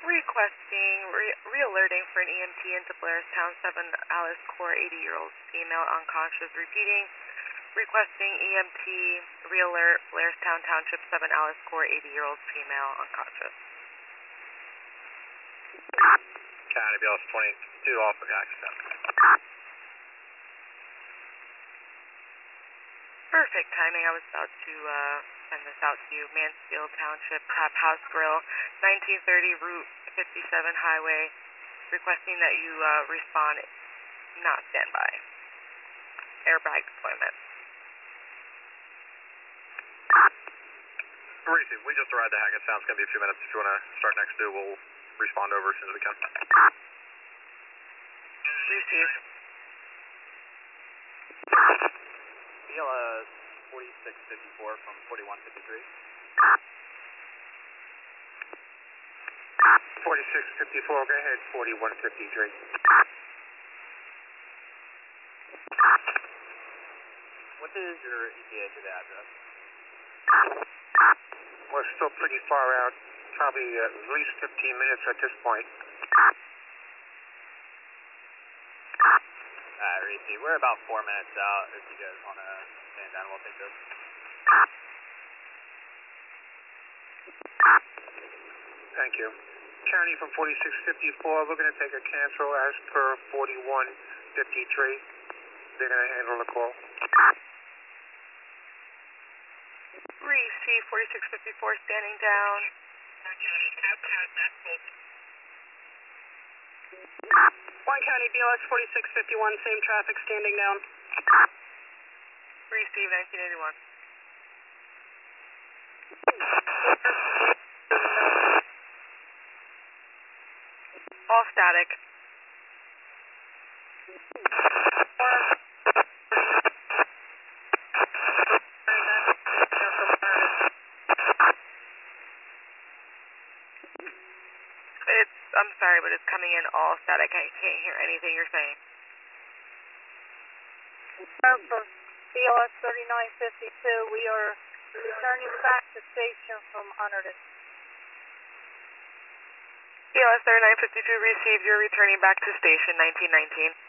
Requesting re-alerting for an EMT into Blairstown 7 Alice Core 80-year-old female unconscious. Repeating. Requesting EMT re-alert Blairstown Township 7 Alice Core 80-year-old female unconscious. County BLS 22 off of accident. Perfect timing. I was about to send this out to you. Mansfield Township Tap House Grill, 1930 Route 57 Highway. Requesting that you respond, not standby. Airbag deployment. Receive. We just arrived at Hackettstown. It's going to be a few minutes. If you want to start next due, we'll respond over as soon as we can. Receive. BLS 4654 from 4153. 4654, go ahead, 4153. What is your ETA to the address? We're still pretty far out, probably at least 15 minutes at this point. Receive. We're about 4 minutes out. If you guys want to stand down, we'll take this. Thank you. County from 4654, we're going to take a cancel as per 4153. They're going to handle the call. Receive 4654 standing down. Warren County BLS 4651, same traffic, standing down. Receive 1981. All static. I'm sorry, but it's coming in all static. I can't hear anything you're saying. For BLS 3952, we are returning back to station from Hunterdon. BLS 3952 received. You're returning back to station 1919.